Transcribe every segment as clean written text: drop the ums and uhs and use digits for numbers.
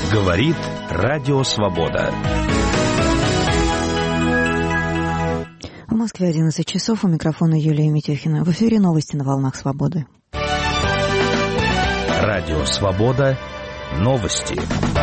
Говорит Радио Свобода. В Москве 11 часов. У микрофона Юлия Митюхина. В эфире новости на волнах Свободы. Радио Свобода. Новости.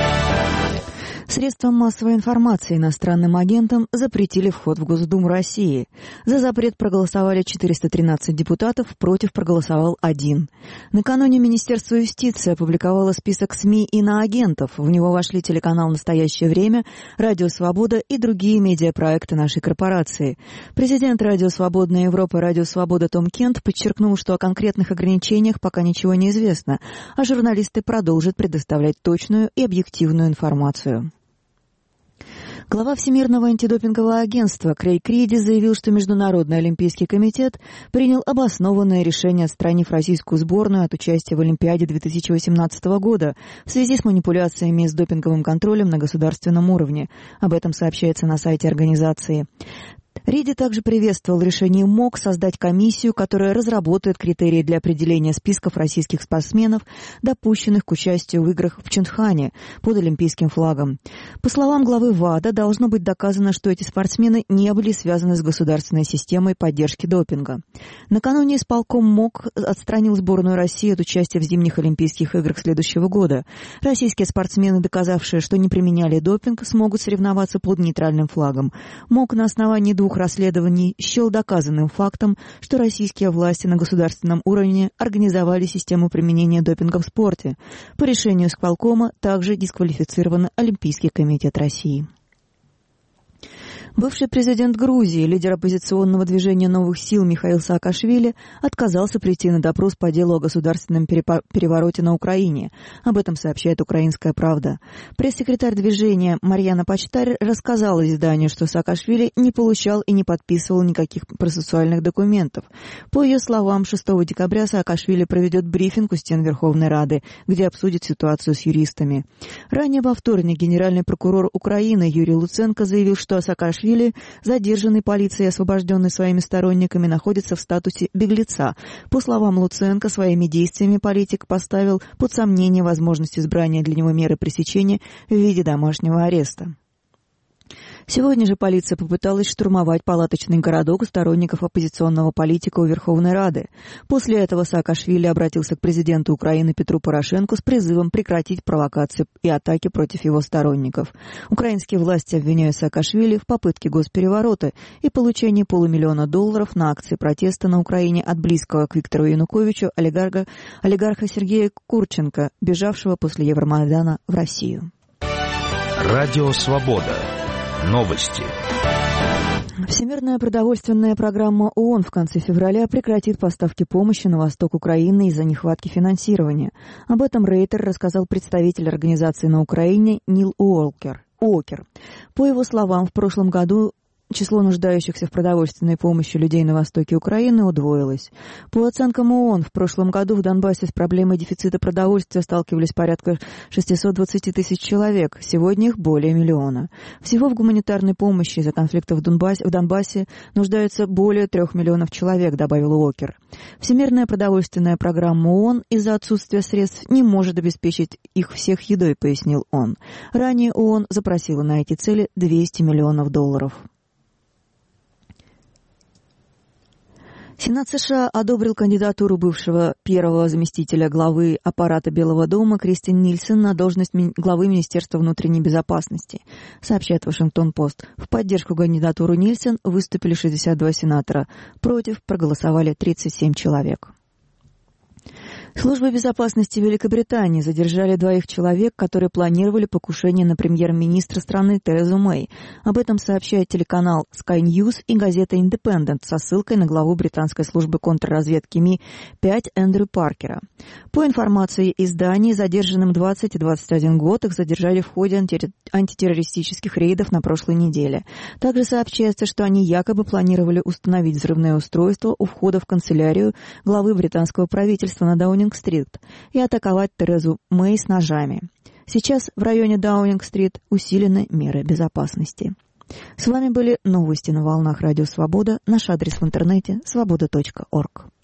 Средствам массовой информации иностранным агентам запретили вход в Госдуму России. За запрет проголосовали 413 депутатов, против проголосовал 1. Накануне Министерство юстиции опубликовало список СМИ иноагентов. В него вошли телеканал «Настоящее время», Радио Свобода и другие медиапроекты нашей корпорации. Президент Радио Свободная Европа Радио Свобода Том Кент подчеркнул, что о конкретных ограничениях пока ничего не известно, а журналисты продолжат предоставлять точную и объективную информацию. Глава Всемирного антидопингового агентства Крейг Риди заявил, что Международный олимпийский комитет принял обоснованное решение, отстранив российскую сборную от участия в Олимпиаде 2018 года в связи с манипуляциями с допинговым контролем на государственном уровне. Об этом сообщается на сайте организации. Риди также приветствовал решение МОК создать комиссию, которая разработает критерии для определения списков российских спортсменов, допущенных к участию в играх в Пхенчхане под олимпийским флагом. По словам главы ВАДА, должно быть доказано, что эти спортсмены не были связаны с государственной системой поддержки допинга. Накануне исполком МОК отстранил сборную России от участия в зимних Олимпийских играх следующего года. Российские спортсмены, доказавшие, что не применяли допинг, смогут соревноваться под нейтральным флагом. МОК на основании двух расследований счел доказанным фактом, что российские власти на государственном уровне организовали систему применения допинга в спорте. По решению исполкома также дисквалифицирован Олимпийский комитет России. Бывший президент Грузии, лидер оппозиционного движения «Новых сил» Михаил Саакашвили отказался прийти на допрос по делу о государственном перевороте на Украине. Об этом сообщает «Украинская правда». Пресс-секретарь движения Марьяна Почтарь рассказала изданию, что Саакашвили не получал и не подписывал никаких процессуальных документов. По ее словам, 6 декабря Саакашвили проведет брифинг у стен Верховной Рады, где обсудит ситуацию с юристами. Ранее во вторник генеральный прокурор Украины Юрий Луценко заявил, что Саакашвили, задержанный полицией и освобожденный своими сторонниками, находится в статусе беглеца. По словам Луценко, своими действиями политик поставил под сомнение возможность избрания для него меры пресечения в виде домашнего ареста. Сегодня же полиция попыталась штурмовать палаточный городок сторонников оппозиционного политика у Верховной Рады. После этого Саакашвили обратился к президенту Украины Петру Порошенку с призывом прекратить провокации и атаки против его сторонников. Украинские власти обвиняют Саакашвили в попытке госпереворота и получении $500 000 на акции протеста на Украине от близкого к Виктору Януковичу олигарха Сергея Курченко, бежавшего после Евромайдана в Россию. Радио Свобода. Новости. Всемирная продовольственная программа ООН в конце февраля прекратит поставки помощи на восток Украины из-за нехватки финансирования. Об этом Рейтер рассказал представитель организации на Украине Нил Уокер. По его словам, в прошлом году число нуждающихся в продовольственной помощи людей на востоке Украины удвоилось. По оценкам ООН, в прошлом году в Донбассе с проблемой дефицита продовольствия сталкивались порядка 620 тысяч человек, сегодня их более 1 миллиона. Всего в гуманитарной помощи из-за конфликтов в Донбассе нуждаются более 3 миллионов человек, добавил Уокер. Всемирная продовольственная программа ООН из-за отсутствия средств не может обеспечить их всех едой, пояснил он. Ранее ООН запросила на эти цели $200 миллионов. Сенат США одобрил кандидатуру бывшего первого заместителя главы аппарата Белого дома Кристин Нильсен на должность главы Министерства внутренней безопасности, сообщает Вашингтон-Пост. В поддержку кандидатуры Нильсен выступили 62 сенатора, против проголосовали 37 человек. Службы безопасности Великобритании задержали 2 человек, которые планировали покушение на премьер-министра страны Терезу Мэй. Об этом сообщает телеканал Sky News и газета Independent со ссылкой на главу британской службы контрразведки МИ-5 Эндрю Паркера. По информации изданий, задержанным 20 и 21 год, их задержали в ходе антитеррористических рейдов на прошлой неделе. Также сообщается, что они якобы планировали установить взрывное устройство у входа в канцелярию главы британского правительства на Даунинг-стрит и атаковать Терезу Мэй с ножами. Сейчас в районе Даунинг-стрит усилены меры безопасности. С вами были новости на волнах Радио Свобода. Наш адрес в интернете – свобода.орг.